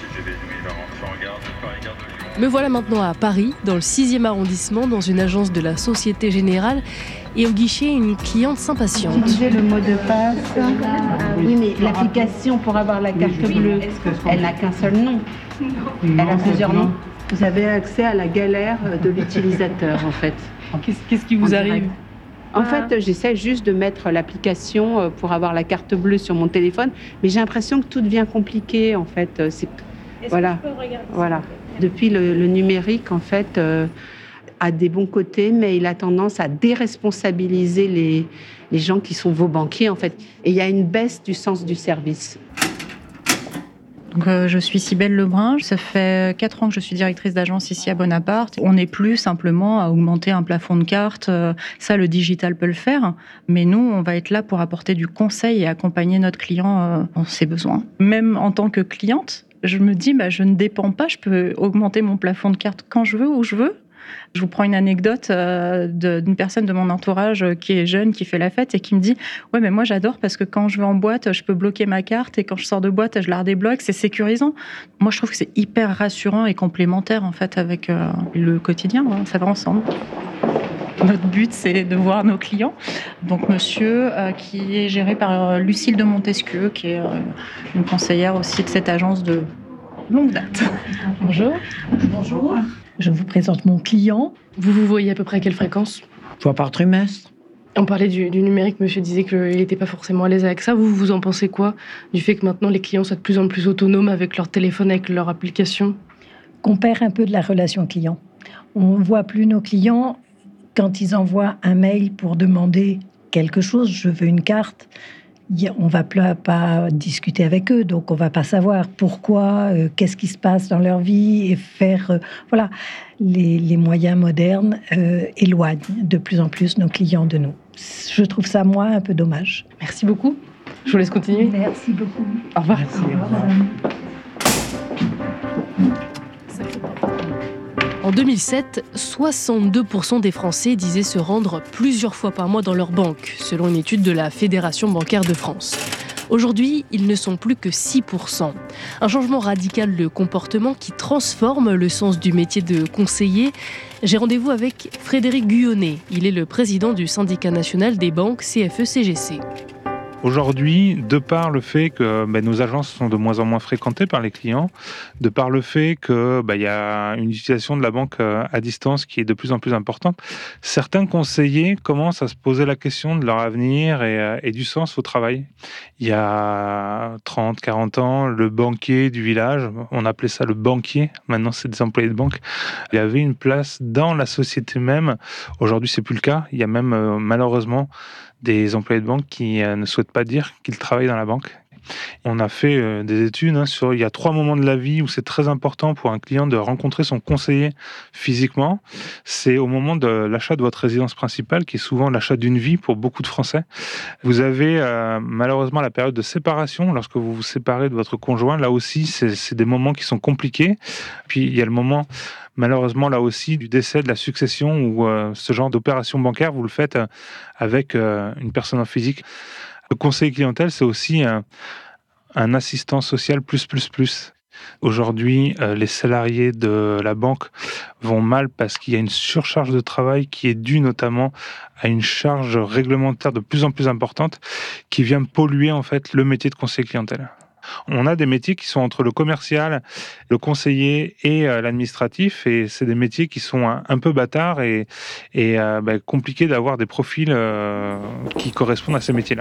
Me voilà maintenant à Paris, dans le sixième arrondissement, dans une agence de la Société Générale. Et au guichet, une cliente s'impatiente. Utiliser le mot de passe. Oui, mais l'application pour avoir la carte bleue, elle n'a qu'un seul nom. Elle a plusieurs noms. Vous avez accès à la galère de l'utilisateur, en fait. Qu'est-ce, qu'est-ce qui vous arrive ? En fait, j'essaie juste de mettre l'application pour avoir la carte bleue sur mon téléphone, mais j'ai l'impression que tout devient compliqué, en fait. C'est... Voilà. Voilà. Depuis le, le numérique, en fait, euh, a des bons côtés, mais il a tendance à déresponsabiliser les, les gens qui sont vos banquiers, en fait. Et il y a une baisse du sens du service. Donc, euh, je suis Cybèle Lebrun, ça fait quatre ans que je suis directrice d'agence ici à Bonaparte. On n'est plus simplement à augmenter un plafond de cartes, euh, ça le digital peut le faire, mais nous on va être là pour apporter du conseil et accompagner notre client euh, dans ses besoins. Même en tant que cliente, je me dis bah, je ne dépends pas, je peux augmenter mon plafond de cartes quand je veux, où je veux. Je vous prends une anecdote euh, de, d'une personne de mon entourage euh, qui est jeune, qui fait la fête et qui me dit « Ouais, mais moi j'adore parce que quand je vais en boîte, je peux bloquer ma carte et quand je sors de boîte, je la redébloque, c'est sécurisant. » Moi, je trouve que c'est hyper rassurant et complémentaire en fait avec euh, le quotidien, hein, ça va ensemble. Notre but, c'est de voir nos clients. Donc, monsieur, euh, qui est géré par euh, Lucille de Montesquieu, qui est euh, une conseillère aussi de cette agence de longue date. Bonjour. Bonjour. Je vous présente mon client. Vous vous voyez à peu près à quelle fréquence? Fois par trimestre. On parlait du, du numérique, monsieur disait qu'il n'était pas forcément à l'aise avec ça. Vous, vous en pensez quoi du fait que maintenant les clients soient de plus en plus autonomes avec leur téléphone, avec leur application? Qu'on perd un peu de la relation client. On ne voit plus nos clients quand ils envoient un mail pour demander quelque chose, je veux une carte. On ne va pas discuter avec eux, donc on ne va pas savoir pourquoi, euh, qu'est-ce qui se passe dans leur vie et faire... Euh, voilà, les, les moyens modernes euh, éloignent de plus en plus nos clients de nous. Je trouve ça, moi, un peu dommage. Merci beaucoup. Je vous laisse continuer. Merci beaucoup. Au revoir. Merci, au revoir. En deux mille sept, soixante-deux pour cent des Français disaient se rendre plusieurs fois par mois dans leur banque, selon une étude de la Fédération bancaire de France. Aujourd'hui, ils ne sont plus que six pour cent. Un changement radical de comportement qui transforme le sens du métier de conseiller. J'ai rendez-vous avec Frédéric Guyonnet. Il est le président du syndicat national des banques C F E C G C. Aujourd'hui, de par le fait que ben, nos agences sont de moins en moins fréquentées par les clients, de par le fait qu'il ben, y a une utilisation de la banque à distance qui est de plus en plus importante, certains conseillers commencent à se poser la question de leur avenir et, et du sens au travail. Il y a trente, quarante ans, le banquier du village, on appelait ça le banquier, maintenant c'est des employés de banque, il avait une place dans la société même. Aujourd'hui, c'est plus le cas. Il y a même euh, malheureusement des employés de banque qui euh, ne souhaitent pas dire qu'ils travaillent dans la banque. On a fait euh, des études hein, sur il y a trois moments de la vie où c'est très important pour un client de rencontrer son conseiller physiquement. C'est au moment de l'achat de votre résidence principale, qui est souvent l'achat d'une vie pour beaucoup de Français. Vous avez euh, malheureusement la période de séparation, lorsque vous vous séparez de votre conjoint. Là aussi, c'est, c'est des moments qui sont compliqués. Puis il y a le moment, malheureusement, là aussi, du décès, de la succession, où euh, ce genre d'opération bancaire, vous le faites euh, avec euh, une personne en physique. Le conseiller clientèle, c'est aussi un, un assistant social plus, plus, plus. Aujourd'hui, euh, les salariés de la banque vont mal parce qu'il y a une surcharge de travail qui est due notamment à une charge réglementaire de plus en plus importante qui vient polluer en fait le métier de conseiller clientèle. On a des métiers qui sont entre le commercial, le conseiller et euh, l'administratif, et c'est des métiers qui sont un, un peu bâtards et, et euh, bah, compliqués d'avoir des profils euh, qui correspondent à ces métiers-là.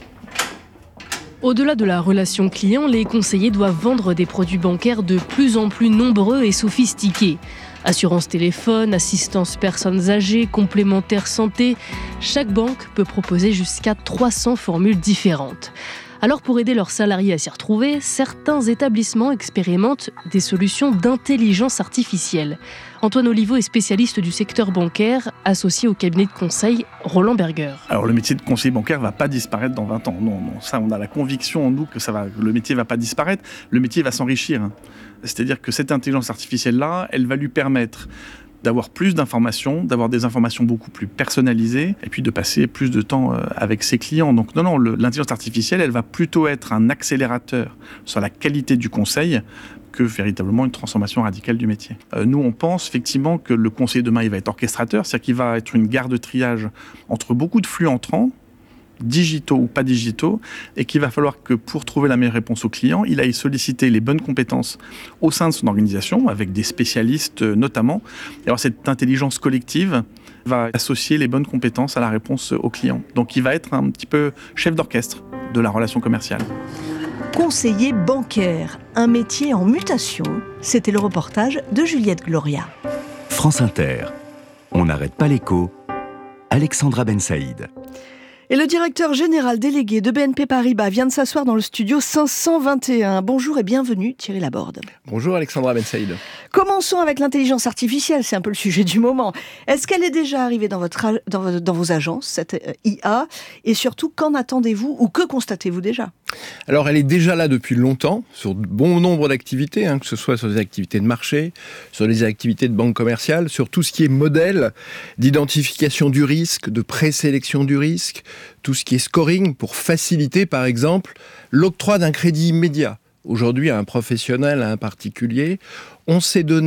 Au-delà de la relation client, les conseillers doivent vendre des produits bancaires de plus en plus nombreux et sophistiqués. Assurance téléphone, assistance personnes âgées, complémentaire santé, chaque banque peut proposer jusqu'à trois cents formules différentes. Alors pour aider leurs salariés à s'y retrouver, certains établissements expérimentent des solutions d'intelligence artificielle. Antoine Oliveau est spécialiste du secteur bancaire, associé au cabinet de conseil Roland Berger. Alors le métier de conseiller bancaire ne va pas disparaître dans vingt ans. Non, non, ça on a la conviction en nous que ça va, le métier ne va pas disparaître, le métier va s'enrichir. C'est-à-dire que cette intelligence artificielle-là, elle va lui permettre d'avoir plus d'informations, d'avoir des informations beaucoup plus personnalisées, et puis de passer plus de temps avec ses clients. Donc non, non, le, l'intelligence artificielle, elle va plutôt être un accélérateur sur la qualité du conseil que véritablement une transformation radicale du métier. Euh, nous, on pense effectivement que le conseiller demain, il va être orchestrateur, c'est-à-dire qu'il va être une gare de triage entre beaucoup de flux entrants, digitaux ou pas digitaux, et qu'il va falloir que pour trouver la meilleure réponse au client, il aille solliciter les bonnes compétences au sein de son organisation, avec des spécialistes notamment. Et alors cette intelligence collective va associer les bonnes compétences à la réponse au client. Donc il va être un petit peu chef d'orchestre de la relation commerciale. Conseiller bancaire, un métier en mutation, c'était le reportage de Juliette Gloria. France Inter, on n'arrête pas l'écho, Alexandra Ben Saïd. Et le directeur général délégué de B N P Paribas vient de s'asseoir dans le studio cinq cent vingt et un. Bonjour et bienvenue Thierry Laborde. Bonjour Alexandra Ben Saïd. Commençons avec l'intelligence artificielle, c'est un peu le sujet du moment. Est-ce qu'elle est déjà arrivée dans, votre, dans, dans vos agences, cette I A ? Et surtout, qu'en attendez-vous ou que constatez-vous déjà ? Alors elle est déjà là depuis longtemps, sur bon nombre d'activités, hein, que ce soit sur des activités de marché, sur des activités de banque commerciale, sur tout ce qui est modèle d'identification du risque, de présélection du risque, tout ce qui est scoring pour faciliter par exemple l'octroi d'un crédit immédiat. Aujourd'hui, à un professionnel, à un particulier, on sait donner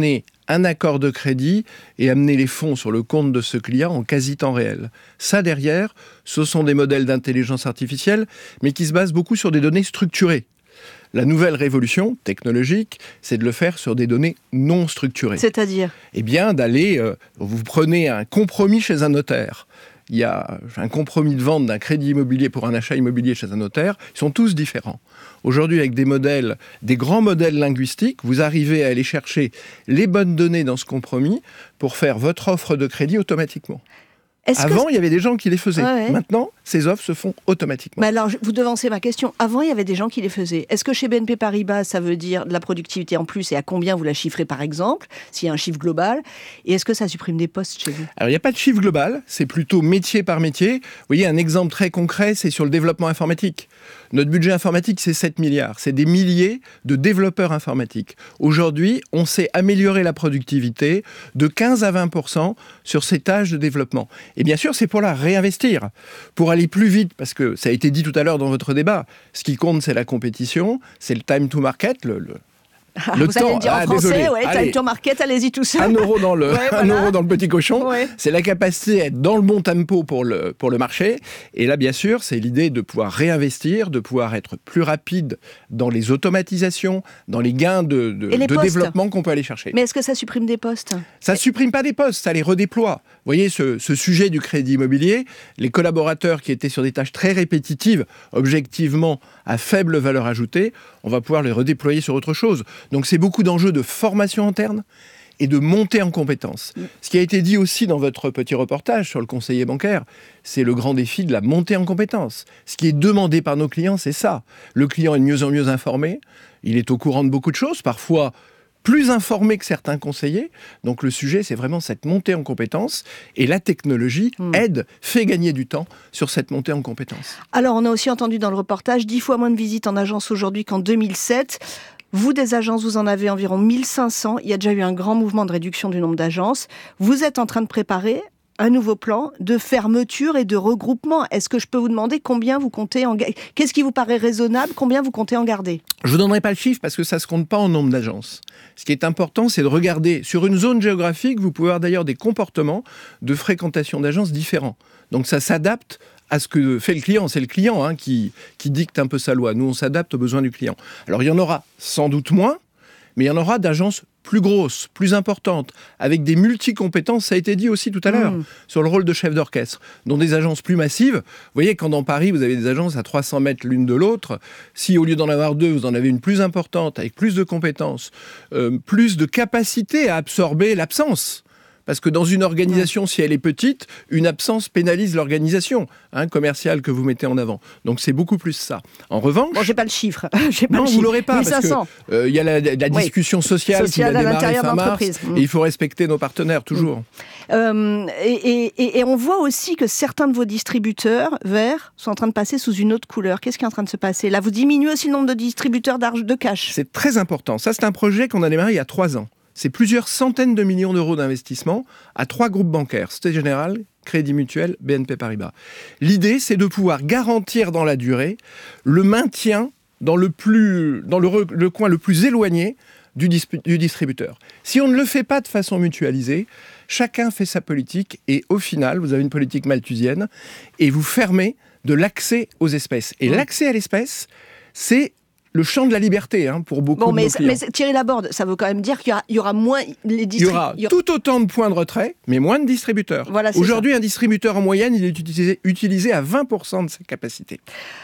un accord de crédit et amener les fonds sur le compte de ce client en quasi-temps réel. Ça, derrière, ce sont des modèles d'intelligence artificielle, mais qui se basent beaucoup sur des données structurées. La nouvelle révolution technologique, c'est de le faire sur des données non structurées. C'est-à-dire ? Eh bien, d'aller... Euh, vous prenez un compromis chez un notaire. Il y a un compromis de vente d'un crédit immobilier pour un achat immobilier chez un notaire. Ils sont tous différents. Aujourd'hui, avec des modèles, des grands modèles linguistiques, vous arrivez à aller chercher les bonnes données dans ce compromis pour faire votre offre de crédit automatiquement. Est-ce Avant, que... il y avait des gens qui les faisaient. Ouais, ouais. Maintenant, ces offres se font automatiquement. Mais alors, vous devancez ma question. Avant, il y avait des gens qui les faisaient. Est-ce que chez B N P Paribas, ça veut dire de la productivité en plus et à combien vous la chiffrez, par exemple, s'il y a un chiffre global ? Et est-ce que ça supprime des postes chez vous ? Alors, il n'y a pas de chiffre global. C'est plutôt métier par métier. Vous voyez, un exemple très concret, c'est sur le développement informatique. Notre budget informatique, c'est sept milliards. C'est des milliers de développeurs informatiques. Aujourd'hui, on sait améliorer la productivité de quinze à vingt pour cent sur ces tâches de développement. Et bien sûr, c'est pour la réinvestir, pour aller plus vite, parce que ça a été dit tout à l'heure dans votre débat. Ce qui compte, c'est la compétition, c'est le time to market, le... le Ah, le vous temps, allez le dire en ah, français, désolé. ouais, Allez. time to market, allez-y tout seul. Un euro dans le, Ouais, un voilà. euro dans le petit cochon, Ouais. c'est la capacité à être dans le bon tempo pour le, pour le marché. Et là, bien sûr, c'est l'idée de pouvoir réinvestir, de pouvoir être plus rapide dans les automatisations, dans les gains de, de, Et les de postes développement qu'on peut aller chercher. Mais est-ce que ça supprime des postes ? Ça ne supprime pas des postes, ça les redéploie. Vous voyez, ce, ce sujet du crédit immobilier, les collaborateurs qui étaient sur des tâches très répétitives, objectivement à faible valeur ajoutée, on va pouvoir les redéployer sur autre chose. Donc c'est beaucoup d'enjeux de formation interne et de montée en compétences. Ce qui a été dit aussi dans votre petit reportage sur le conseiller bancaire, c'est le grand défi de la montée en compétences. Ce qui est demandé par nos clients, c'est ça. Le client est de mieux en mieux informé, il est au courant de beaucoup de choses, parfois plus informé que certains conseillers. Donc le sujet, c'est vraiment cette montée en compétences. Et la technologie mmh. aide, fait gagner du temps sur cette montée en compétences. Alors, on a aussi entendu dans le reportage dix fois moins de visites en agence aujourd'hui qu'en deux mille sept. Vous, des agences, vous en avez environ mille cinq cents. Il y a déjà eu un grand mouvement de réduction du nombre d'agences. Vous êtes en train de préparer un nouveau plan de fermeture et de regroupement. Est-ce que je peux vous demander combien vous comptez en garder ? Qu'est-ce qui vous paraît raisonnable ? Combien vous comptez en garder ? Je ne vous donnerai pas le chiffre parce que ça ne se compte pas en nombre d'agences. Ce qui est important, c'est de regarder sur une zone géographique, vous pouvez avoir d'ailleurs des comportements de fréquentation d'agences différents. Donc ça s'adapte à ce que fait le client. C'est le client hein, qui, qui dicte un peu sa loi. Nous, on s'adapte aux besoins du client. Alors il y en aura sans doute moins, mais il y en aura d'agences plus grosses, plus importantes, avec des multi-compétences, ça a été dit aussi tout à l'heure, mmh. sur le rôle de chef d'orchestre, dont des agences plus massives. Vous voyez, quand dans Paris, vous avez des agences à trois cents mètres l'une de l'autre, si au lieu d'en avoir deux, vous en avez une plus importante, avec plus de compétences, euh, plus de capacité à absorber l'absence. Parce que dans une organisation, ouais. si elle est petite, une absence pénalise l'organisation hein, commerciale que vous mettez en avant. Donc c'est beaucoup plus ça. En revanche... Bon, j'ai pas le chiffre. j'ai pas non, le vous l'aurez pas, mille cinq cents. parce qu'il euh, y a la, la oui. discussion sociale, sociale qui va démarrer fin mars, mmh. et il faut respecter nos partenaires, toujours. Mmh. Euh, et, et, et on voit aussi que certains de vos distributeurs verts sont en train de passer sous une autre couleur. Qu'est-ce qui est en train de se passer ? Là, vous diminuez aussi le nombre de distributeurs d'argent de cash. C'est très important. Ça, c'est un projet qu'on a démarré il y a trois ans. C'est plusieurs centaines de millions d'euros d'investissement à trois groupes bancaires, Société Générale, Crédit Mutuel, B N P Paribas. L'idée, c'est de pouvoir garantir dans la durée le maintien dans le, plus, dans le, re, le coin le plus éloigné du, disp- du distributeur. Si on ne le fait pas de façon mutualisée, chacun fait sa politique et au final, vous avez une politique malthusienne et vous fermez de l'accès aux espèces. Et mmh. l'accès à l'espèce, c'est le champ de la liberté hein, pour beaucoup bon, de mais, nos clients. Mais Thierry Laborde, ça veut quand même dire qu'il y aura, il y aura moins les distributeurs. Il y aura tout autant de points de retrait, mais moins de distributeurs. Voilà, aujourd'hui, ça. Un distributeur en moyenne, il est utilisé, utilisé à vingt pour cent de sa capacité.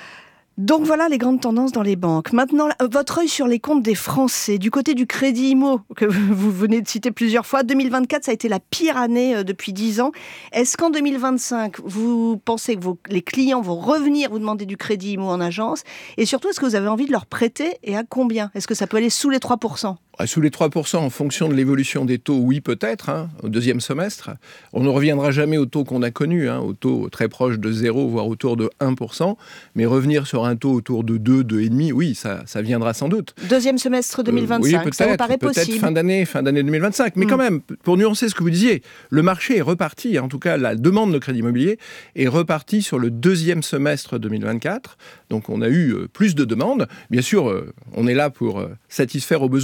Donc voilà les grandes tendances dans les banques. Maintenant, votre œil sur les comptes des Français. Du côté du crédit immo, que vous venez de citer plusieurs fois, deux mille vingt-quatre, ça a été la pire année depuis dix ans. Est-ce qu'en deux mille vingt-cinq, vous pensez que vos, les clients vont revenir vous demander du crédit immo en agence ? Et surtout, est-ce que vous avez envie de leur prêter et à combien ? Est-ce que ça peut aller sous les trois pour cent ? Sous les trois pour cent en fonction de l'évolution des taux, oui peut-être, hein, au deuxième semestre. On ne reviendra jamais au taux qu'on a connu, hein, au taux très proche de zéro, voire autour de un pour cent. Mais revenir sur un taux autour de deux, deux virgule cinq, oui, ça, ça viendra sans doute. Deuxième semestre deux mille vingt-cinq, euh, oui, ça vous paraît peut-être possible ? fin d'année, fin d'année deux mille vingt-cinq. Mais mmh. quand même, pour nuancer ce que vous disiez, le marché est reparti, en tout cas la demande de crédit immobilier est repartie sur le deuxième semestre deux mille vingt-quatre. Donc on a eu euh, plus de demandes. Bien sûr, euh, on est là pour euh, satisfaire aux besoins et répondre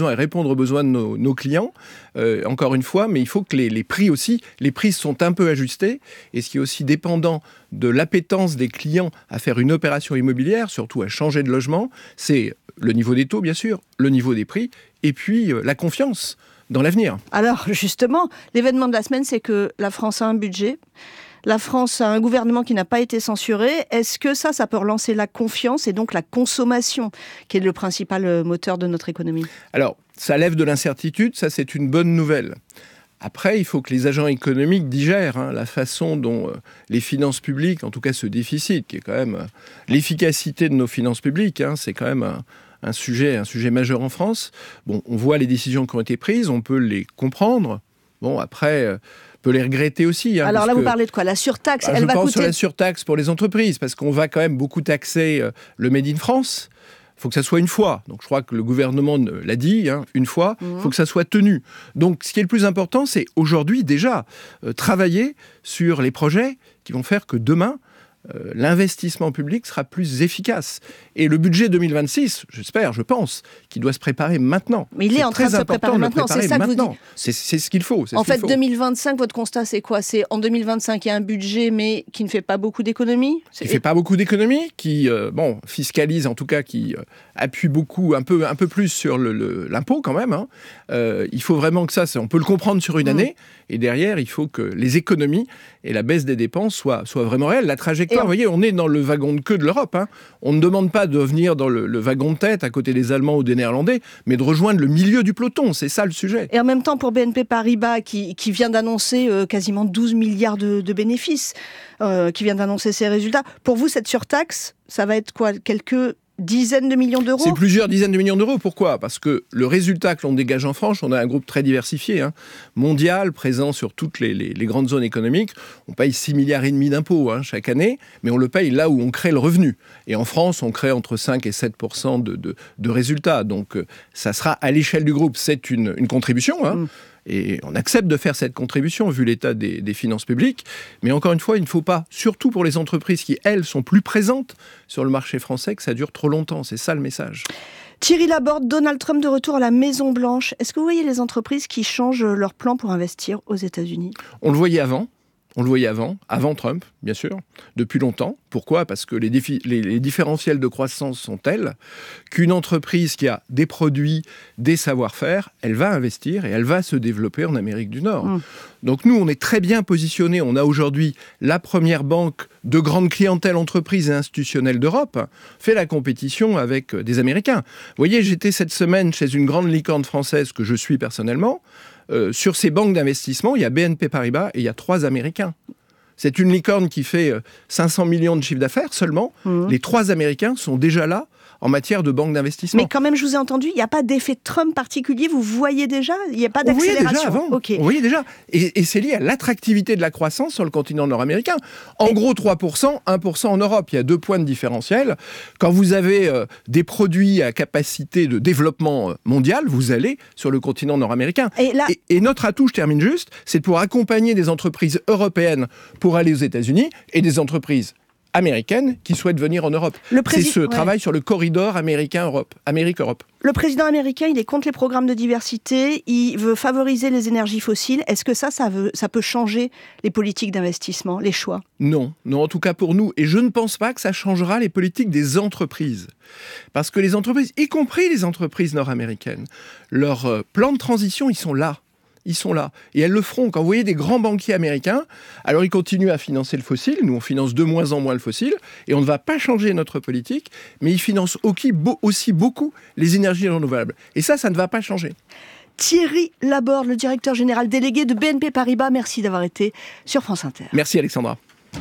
répondre aux besoins de nos, nos clients, euh, encore une fois, mais il faut que les, les prix aussi, les prix sont un peu ajustés, et ce qui est aussi dépendant de l'appétence des clients à faire une opération immobilière, surtout à changer de logement, c'est le niveau des taux, bien sûr, le niveau des prix, et puis euh, la confiance dans l'avenir. Alors, justement, l'événement de la semaine, c'est que la France a un budget. La France a un gouvernement qui n'a pas été censuré. Est-ce que ça, ça peut relancer la confiance et donc la consommation, qui est le principal moteur de notre économie ? Alors, ça lève de l'incertitude, ça c'est une bonne nouvelle. Après, il faut que les agents économiques digèrent hein, la façon dont euh, les finances publiques, en tout cas ce déficit, qui est quand même euh, l'efficacité de nos finances publiques, hein, c'est quand même un, un, sujet, un sujet majeur en France. Bon, on voit les décisions qui ont été prises, on peut les comprendre. Bon, après... Euh, peut les regretter aussi. Hein, Alors là, que, vous parlez de quoi ? La surtaxe, bah, elle je va pense coûter... sur la surtaxe pour les entreprises, parce qu'on va quand même beaucoup taxer euh, le Made in France. Il faut que ça soit une fois. Donc je crois que le gouvernement l'a dit, hein, une fois, il mmh. faut que ça soit tenu. Donc ce qui est le plus important, c'est aujourd'hui déjà euh, travailler sur les projets qui vont faire que demain, Euh, l'investissement public sera plus efficace. Et le budget deux mille vingt-six, j'espère, je pense, qu'il doit se préparer maintenant. Mais il est, est en train de se préparer maintenant, préparer c'est ça maintenant. que vous dites. C'est, c'est ce qu'il faut. C'est en ce qu'il fait, faut. deux mille vingt-cinq, votre constat, c'est quoi ? C'est en deux mille vingt-cinq, il y a un budget, mais qui ne fait pas beaucoup d'économies ? Qui ne fait pas beaucoup d'économies, qui euh, bon, fiscalise, en tout cas, qui euh, appuie beaucoup, un peu, un peu plus sur le, le, l'impôt quand même. Hein. Euh, il faut vraiment que ça, on peut le comprendre sur une mmh. année, et derrière, il faut que les économies et la baisse des dépenses soient, soient vraiment réelles. La trajectoire, vous voyez, on est dans le wagon de queue de l'Europe. Hein. On ne demande pas de venir dans le, le wagon de tête à côté des Allemands ou des Néerlandais, mais de rejoindre le milieu du peloton. C'est ça le sujet. Et en même temps, pour B N P Paribas, qui, qui vient d'annoncer euh, quasiment douze milliards de, de bénéfices, euh, qui vient d'annoncer ses résultats, pour vous, cette surtaxe, ça va être quoi ? Quelques dizaines de millions d'euros ? C'est plusieurs dizaines de millions d'euros. Pourquoi ? Parce que le résultat que l'on dégage en France, on a un groupe très diversifié, hein, mondial, présent sur toutes les, les, les grandes zones économiques. On paye six milliards et demi d'impôts hein, chaque année, mais on le paye là où on crée le revenu. Et en France, on crée entre cinq et sept pour cent de, de, de résultats. Donc, euh, ça sera à l'échelle du groupe. C'est une, une contribution, hein. Mmh. Et on accepte de faire cette contribution vu l'état des, des finances publiques. Mais encore une fois, il ne faut pas, surtout pour les entreprises qui, elles, sont plus présentes sur le marché français, que ça dure trop longtemps. C'est ça le message. Thierry Laborde, Donald Trump de retour à la Maison-Blanche. Est-ce que vous voyez les entreprises qui changent leur plan pour investir aux États-Unis ? On le voyait avant. On le voyait avant, avant Trump, bien sûr, depuis longtemps. Pourquoi ? Parce que les, défis, les, les différentiels de croissance sont tels qu'une entreprise qui a des produits, des savoir-faire, elle va investir et elle va se développer en Amérique du Nord. Mmh. Donc nous, on est très bien positionnés. On a aujourd'hui la première banque de grande clientèle entreprise et institutionnelle d'Europe, fait la compétition avec des Américains. Vous voyez, j'étais cette semaine chez une grande licorne française que je suis personnellement. Euh, sur ces banques d'investissement, il y a B N P Paribas et il y a trois Américains. C'est une licorne qui fait cinq cents millions de chiffre d'affaires seulement. Mmh. Les trois Américains sont déjà là en matière de banque d'investissement. Mais quand même, je vous ai entendu, il n'y a pas d'effet Trump particulier, vous voyez déjà ? Il n'y a pas d'accélération ? On voyait déjà avant, okay. on voyait déjà. Et, et c'est lié à l'attractivité de la croissance sur le continent nord-américain. En et... gros, trois pour cent, un pour cent en Europe. Il y a deux points de différentiel. Quand vous avez euh, des produits à capacité de développement mondial, vous allez sur le continent nord-américain. Et, là... et, et notre atout, je termine juste, c'est de pouvoir accompagner des entreprises européennes pour aller aux États-Unis et des entreprises américaines qui souhaitent venir en Europe. Prési... C'est ce ouais. travail sur le corridor américain-Europe, Amérique-Europe. Le président américain, il est contre les programmes de diversité, il veut favoriser les énergies fossiles. Est-ce que ça, ça, veut, ça peut changer les politiques d'investissement, les choix ? Non, non, en tout cas pour nous. Et je ne pense pas que ça changera les politiques des entreprises. Parce que les entreprises, y compris les entreprises nord-américaines, leurs euh, plans de transition, ils sont là. Ils sont là. Et elles le feront. Quand vous voyez des grands banquiers américains, alors ils continuent à financer le fossile. Nous, on finance de moins en moins le fossile. Et on ne va pas changer notre politique. Mais ils financent aussi beaucoup les énergies renouvelables. Et ça, ça ne va pas changer. Thierry Laborde, le directeur général délégué de B N P Paribas. Merci d'avoir été sur France Inter. Merci Alexandra.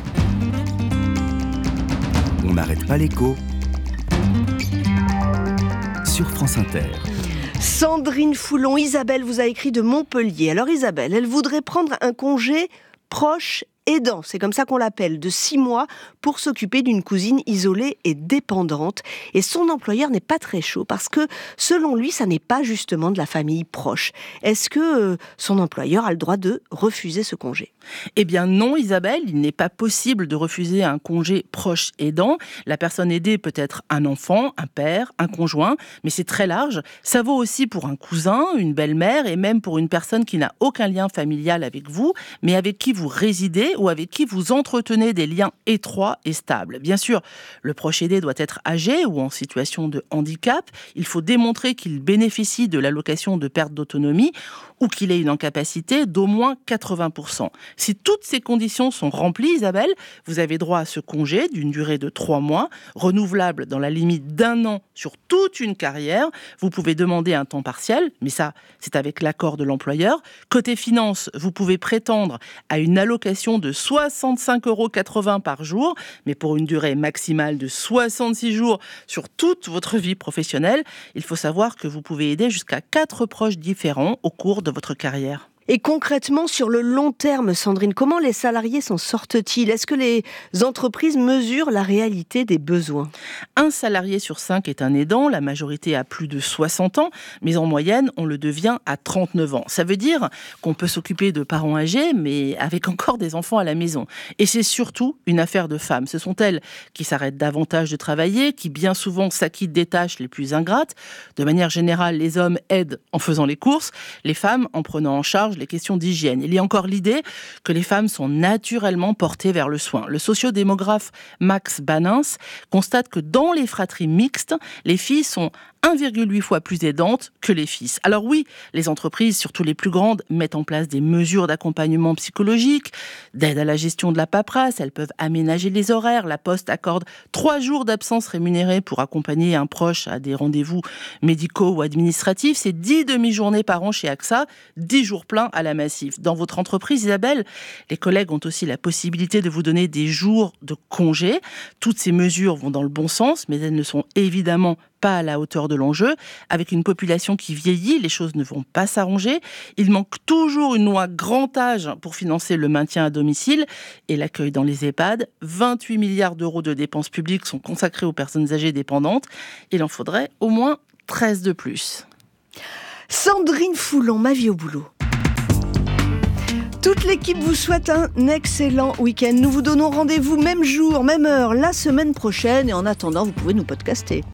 On n'arrête pas l'écho sur France Inter. Sandrine Foulon, Isabelle vous a écrit de Montpellier. Alors Isabelle, elle voudrait prendre un congé proche aidant, c'est comme ça qu'on l'appelle, de six mois pour s'occuper d'une cousine isolée et dépendante. Et son employeur n'est pas très chaud parce que, selon lui, ça n'est pas justement de la famille proche. Est-ce que euh, son employeur a le droit de refuser ce congé ? Eh bien non, Isabelle, il n'est pas possible de refuser un congé proche aidant. La personne aidée peut être un enfant, un père, un conjoint, mais c'est très large. Ça vaut aussi pour un cousin, une belle-mère et même pour une personne qui n'a aucun lien familial avec vous, mais avec qui vous résidez ou avec qui vous entretenez des liens étroits et stables. Bien sûr, le proche aidé doit être âgé ou en situation de handicap. Il faut démontrer qu'il bénéficie de l'allocation de perte d'autonomie ou qu'il ait une incapacité d'au moins quatre-vingts pour cent. Si toutes ces conditions sont remplies, Isabelle, vous avez droit à ce congé d'une durée de trois mois, renouvelable dans la limite d'un an sur toute une carrière. Vous pouvez demander un temps partiel, mais ça, c'est avec l'accord de l'employeur. Côté finances, vous pouvez prétendre à une allocation de soixante-cinq euros quatre-vingts par jour, mais pour une durée maximale de soixante-six jours sur toute votre vie professionnelle. Il faut savoir que vous pouvez aider jusqu'à quatre proches différents au cours de votre carrière. Et concrètement, sur le long terme, Sandrine, comment les salariés s'en sortent-ils ? Est-ce que les entreprises mesurent la réalité des besoins ? Un salarié sur cinq est un aidant, la majorité a plus de soixante ans, mais en moyenne, on le devient à trente-neuf ans. Ça veut dire qu'on peut s'occuper de parents âgés, mais avec encore des enfants à la maison. Et c'est surtout une affaire de femmes. Ce sont elles qui s'arrêtent davantage de travailler, qui bien souvent s'acquittent des tâches les plus ingrates. De manière générale, les hommes aident en faisant les courses, les femmes en prenant en charge les questions d'hygiène. Il y a encore l'idée que les femmes sont naturellement portées vers le soin. Le sociodémographe Max Banins constate que dans les fratries mixtes, les filles sont un virgule huit fois plus aidantes que les fils. Alors oui, les entreprises, surtout les plus grandes, mettent en place des mesures d'accompagnement psychologique, d'aide à la gestion de la paperasse, elles peuvent aménager les horaires. La Poste accorde trois jours d'absence rémunérée pour accompagner un proche à des rendez-vous médicaux ou administratifs. C'est dix demi-journées par an chez A X A, dix jours pleins à la Massif. Dans votre entreprise, Isabelle, les collègues ont aussi la possibilité de vous donner des jours de congé. Toutes ces mesures vont dans le bon sens, mais elles ne sont évidemment pas à la hauteur de l'enjeu. Avec une population qui vieillit, les choses ne vont pas s'arranger. Il manque toujours une loi grand âge pour financer le maintien à domicile et l'accueil dans les EHPAD. vingt-huit milliards d'euros de dépenses publiques sont consacrés aux personnes âgées dépendantes. Il en faudrait au moins treize de plus. Sandrine Foulon, Ma vie au boulot. Toute l'équipe vous souhaite un excellent week-end. Nous vous donnons rendez-vous même jour, même heure, la semaine prochaine. Et en attendant, vous pouvez nous podcaster.